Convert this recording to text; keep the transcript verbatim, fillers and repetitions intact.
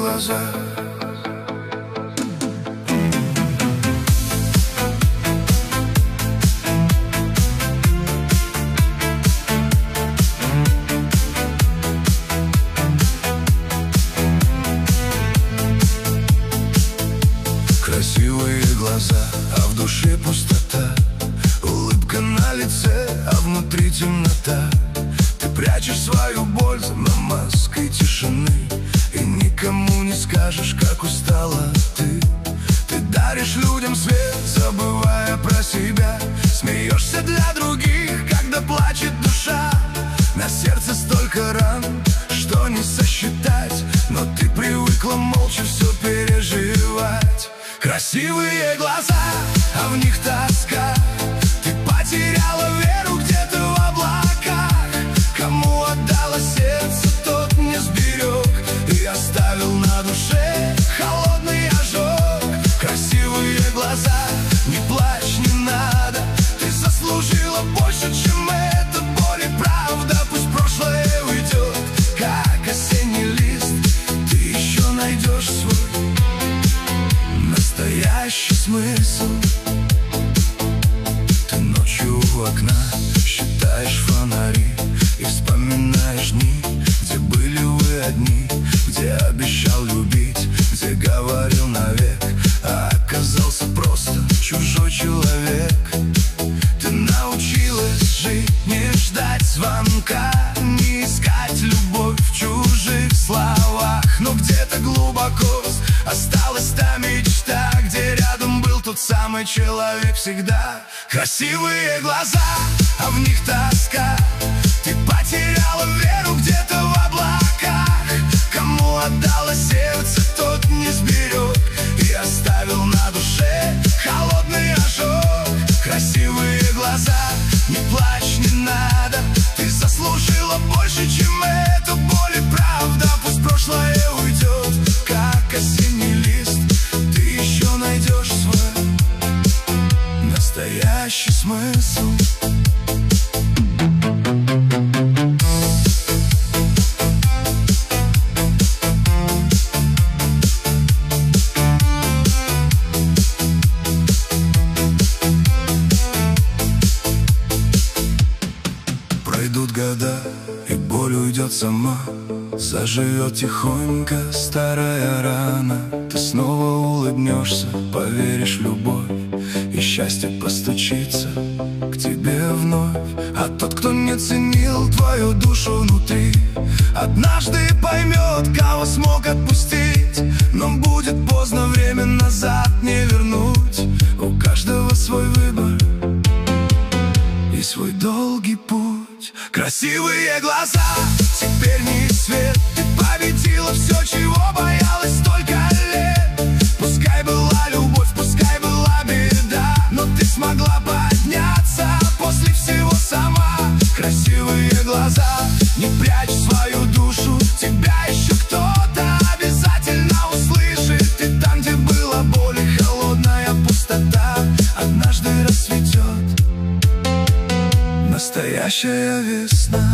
глаза. Красивые глаза, а в душе пустота. Улыбка на лице, а внутри темнота. Ты прячешь свою боль за маской тишины, и никому не скажешь, как устала ты. Ты даришь людям свет, забывая про себя. Смеешься для других, когда плачет душа. На сердце столько ран, что не сосчитать, но ты привыкла молча все переживать. Красивые глаза, а в них тоска. Ты потеряла веру где-то в облаках. Кому отдала сердце, тот не сберег и оставил на душе холодный ожог. Красивые глаза, не плачь, не надо. Ты заслужила больше, чем это. Боль и правда, пусть прошлое уйдет, как осенний лист. Ты еще найдешь свой настоящий смысл. Ты ночью у окна считаешь фонари и вспоминаешь дни, где были вы одни, где обещал любить, где говорил навек, а оказался просто чужой человек. Ты научилась жить, не ждать звонка, не искать любовь в чужих словах. Но где-то глубоко осталась та мечта, где рядом был тот самый человек всегда. Красивые глаза, а в них тоска. Ты потеряла веру где-то в облаках. Кому отдала сердце, тот не сберег и оставил на душе холодный ожог. Красивые глаза, не плачь, не надо. Ты заслужила больше, чем это. Боль и правда, пусть прошлое уйдет, как осенний лист. Ты еще найдешь свой настоящий смысл. Пройдут года, и боль уйдет сама. Заживет тихонько старая рана. Ты снова улыбнешься, поверишь в любовь, и счастье постучится к тебе вновь. А тот, кто не ценил твою душу внутри, однажды поймет, кого смог отпустить. Но будет поздно, время назад не вернуть. У каждого свой выбор и свой долгий путь. Красивые глаза, теперь не свет. Ты победила все, чего боялась столько лет. Пускай была любовь, пускай была беда, но ты смогла подняться после всего сама. Красивые глаза, не прячь свою душу. Тебя еще кто-то обязательно услышит. И там, где была боль и холодная пустота, однажды расцветет настоящая весна.